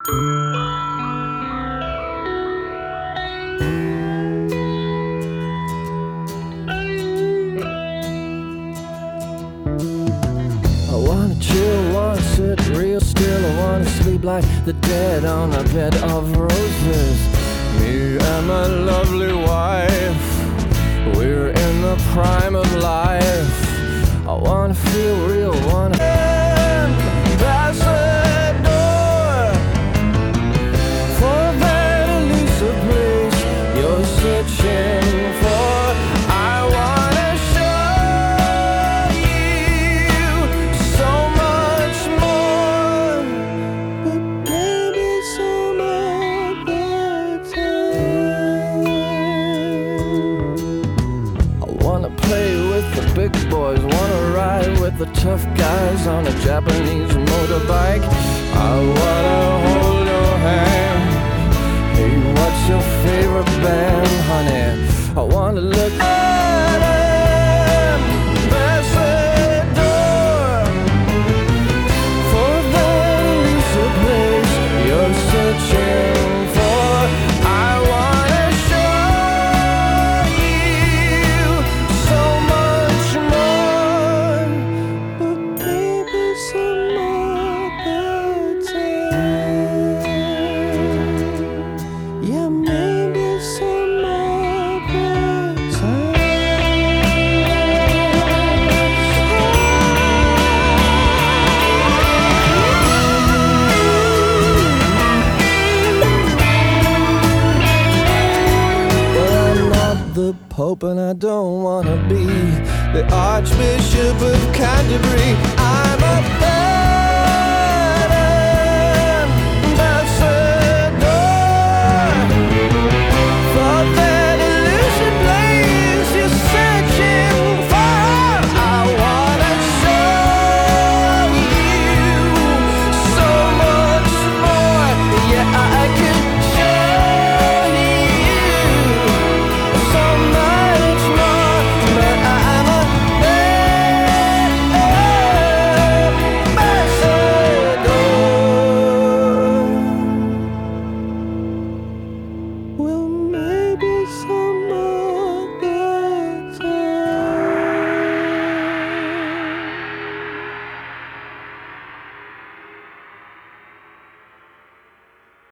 I wanna chill, wanna sit real still. I wanna sleep like the dead on a bed of roses. Me and my lovely wife, we're in the prime of life. I wanna feel real, wanna pass the door for that elusive place you're searching for. I wanna show you so much more, but maybe some other time. I wanna play with the big boys, wanna ride with the tough guys on a Japanese motorbike. I wanna hold your hand. Hey, what's your favorite band, honey? I wanna look at him pass the door for that elusive place you're searching for. I wanna show you so much more, but maybe some other time. Yeah, maybe some other time. But I'm not the Pope and I don't wanna be the Archbishop of Canterbury. I'm a